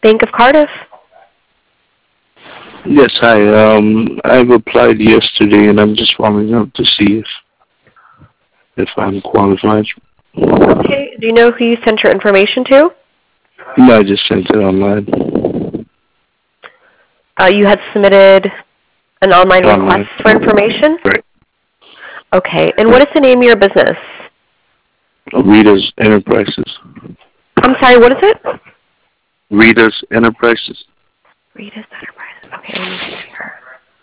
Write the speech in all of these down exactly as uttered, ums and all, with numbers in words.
Bank of Cardiff. Yes, hi. Um, I've applied yesterday, and I'm just following up to see if if I'm qualified. Okay. Do you know who you sent your information to? No, I just sent it online. Uh, you had submitted an online Online. request for information? Right. Okay. And what is the name of your business? Rita's Enterprises. I'm sorry, what is it? Rita's Enterprises. Rita's Enterprises. Okay, let me see here.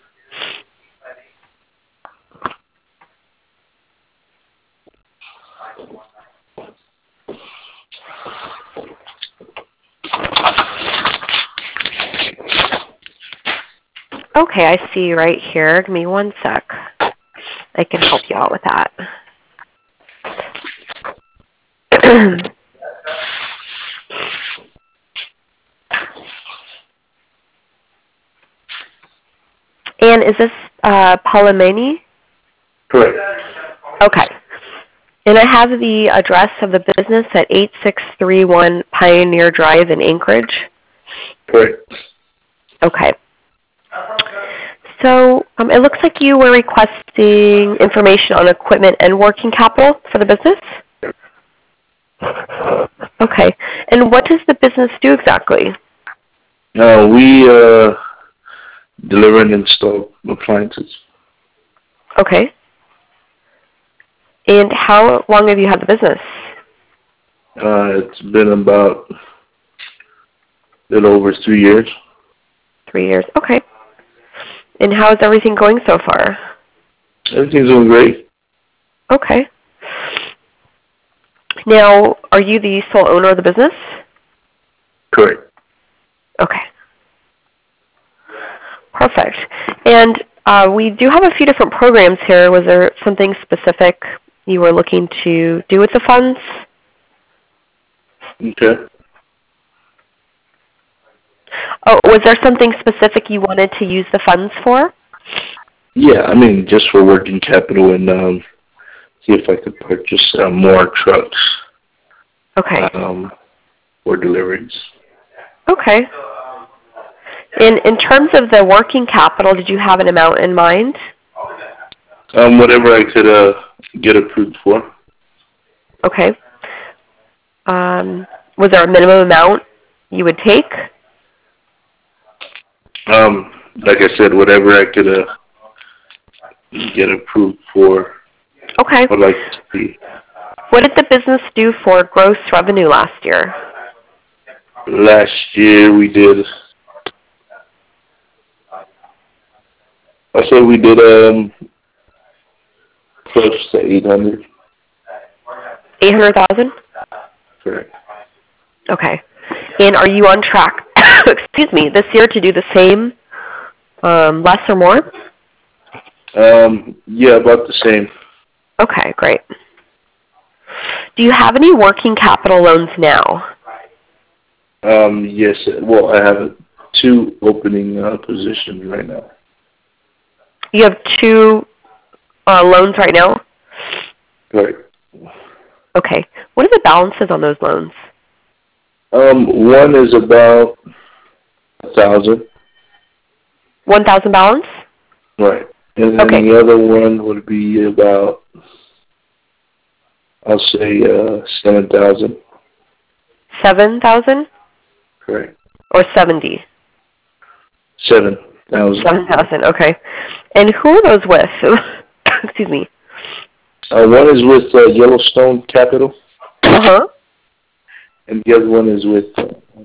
Okay, I see you right here. Give me one sec. I can help you out with that. And is this uh, Palamani? Correct. Okay. And I have the address of the business at eight six three one Pioneer Drive in Anchorage. Correct. Okay. So um, it looks like you were requesting information on equipment and working capital for the business? Okay. And what does the business do exactly? Uh, we uh, deliver and install appliances. Okay. And how long have you had the business? Uh, it's been about a little over three years. Three years. Okay. And how is everything going so far? Everything's doing great. Okay. Now, are you the sole owner of the business? Correct. Okay. Perfect. And uh, we do have a few different programs here. Was there something specific you were looking to do with the funds? Okay. Oh, was there something specific you wanted to use the funds for? Yeah, I mean, just for working capital and um, see if I could purchase uh, more trucks Okay. um, for deliveries. Okay. In in terms of the working capital, did you have an amount in mind? Um, whatever I could uh, get approved for. Okay. Um, was there a minimum amount you would take? Um, like I said, whatever I could uh, get approved for, Okay. I'd like to see. What did the business do for gross revenue last year? Last year we did, I said we did um close to eight hundred. eight hundred thousand? Correct. Okay. And are you on track, excuse me, this year to do the same, um, less or more? Um, yeah, about the same. Okay, great. Do you have any working capital loans now? Um, yes, well, I have two opening uh, positions right now. You have two uh, loans right now? Right. Okay. What are the balances on those loans? Um, one is about a thousand. one thousand balance? Right. And then Okay. the other one would be about, I'll say, uh, seven thousand. seven thousand? Correct. Or seventy? Seven thousand. seven thousand, okay. And who are those with? Excuse me. Uh, one is with uh, Yellowstone Capital, Uh-huh. and the other one is with uh,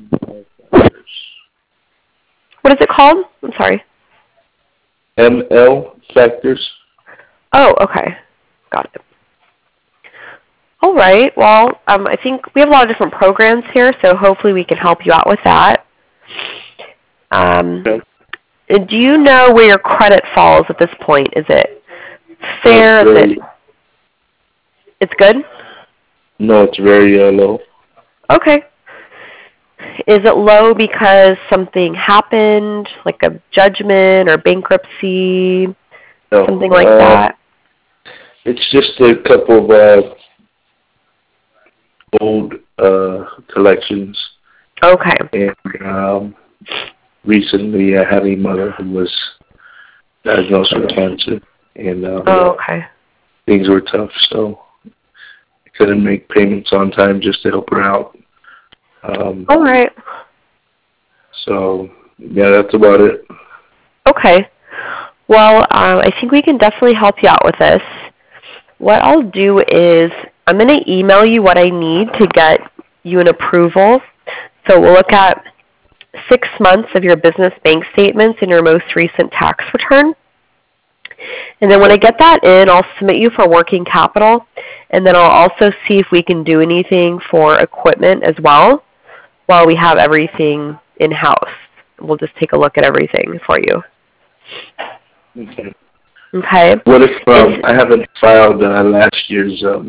What is it called? I'm sorry. M L Factors. Oh, okay. Got it. All right. Well, um, I think we have a lot of different programs here, so hopefully we can help you out with that. Um, Okay. do you know where your credit falls at this point? Is it fair? No, it's Is very, it? It's good. no, it's very uh, low. Okay. Is it low because something happened, like a judgment or bankruptcy, No, something like uh, that? it's just a couple of uh, old uh, collections Okay. And um, recently I had a mother who was diagnosed with cancer, and um, Oh, okay. things were tough, so I couldn't make payments on time just to help her out. Um, All right. so, yeah, that's about it. Okay. Well, um, I think we can definitely help you out with this. What I'll do is I'm going to email you what I need to get you an approval. So we'll look at six months of your business bank statements and your most recent tax return. And then when I get that in, I'll submit you for working capital. And then I'll also see if we can do anything for equipment as well while we have everything in-house. We'll just take a look at everything for you. Okay. Okay. What if um, It's, I haven't filed uh, last year's? Um,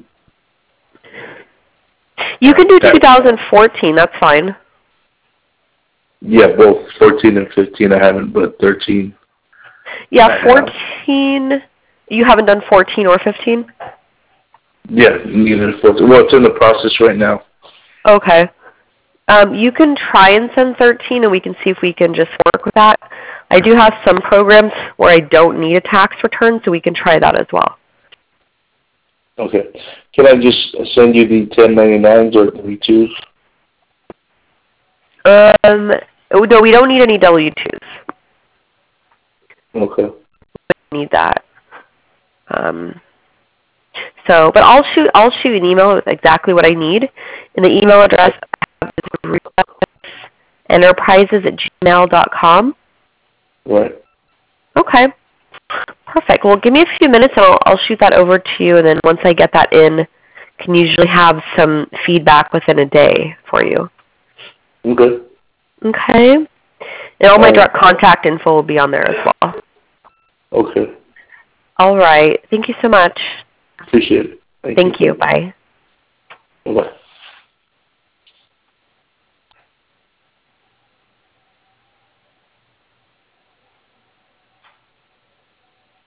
you can do tax? two thousand fourteen. That's fine. Yeah, both fourteen and fifteen I haven't, but thirteen. Yeah, I fourteen. Have. You haven't done fourteen or fifteen? Yeah, neither fourteen. Well, it's in the process right now. Okay. Um, you can try and send thirteen, and we can see if we can just work with that. I do have some programs where I don't need a tax return, so we can try that as well. Okay. Can I just send you the ten ninety-nines or W twos? Um, no, we don't need any W twos. Okay. We need that. Um, so, but I'll shoot. I'll shoot an email with exactly what I need, and the email address I have is enterprises at gmail dot com. Right. Okay. Perfect. Well, give me a few minutes, and I'll, I'll shoot that over to you, and then once I get that in, can usually have some feedback within a day for you. Okay. Okay. And all my direct contact info will be on there as well. Okay. All right. Thank you so much. Appreciate it. Thank, Thank you. you. Bye. Bye-bye.